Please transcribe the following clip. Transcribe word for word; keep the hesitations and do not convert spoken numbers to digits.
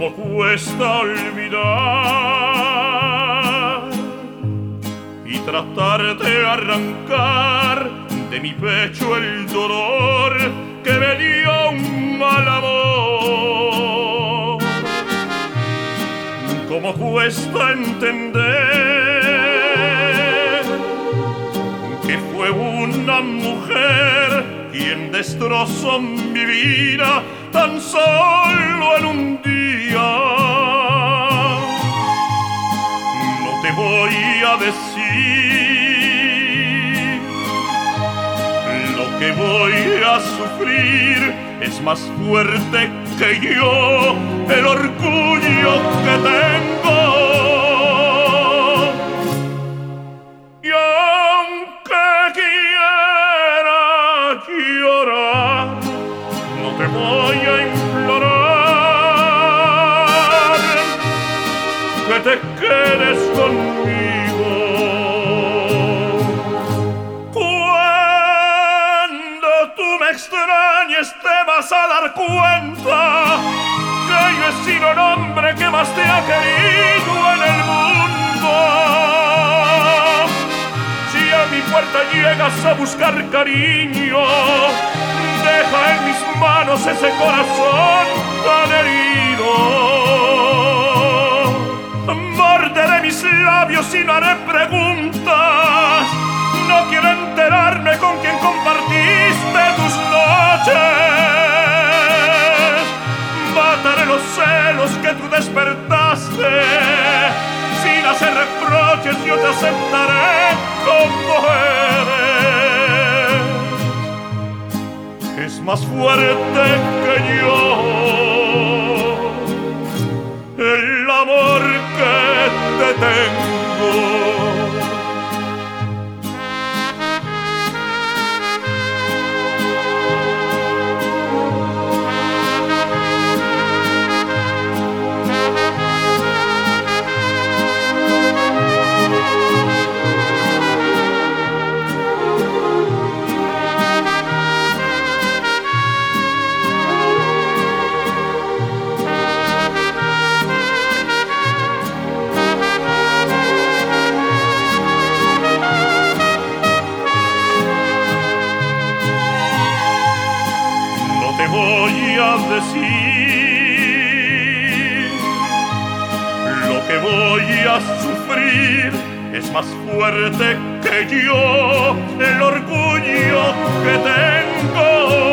Cómo cuesta olvidar y tratar de arrancar de mi pecho el dolor que me dio un mal amor. Cómo cuesta entender que fue una mujer quien destrozó mi vida tan solo en un día. No te voy a decir lo que voy a sufrir, es más fuerte que yo el orgullo que tengo. Y aunque quiera llorar, no te voy a implorar que te quedes conmigo. Cuando tú me extrañes te vas a dar cuenta que yo he sido el hombre que más te ha querido en el mundo. Si a mi puerta llegas a buscar cariño, deja en mis manos ese corazón tan herido. Morderé mis labios y no haré preguntas. No quiero enterarme con quién compartiste tus noches. Mataré los celos que tú despertaste. Sin hacer reproches yo te aceptaré como eres. Es más fuerte que yo el amor que te tengo. Voy a decir lo que voy a sufrir, es más fuerte que yo el orgullo que tengo.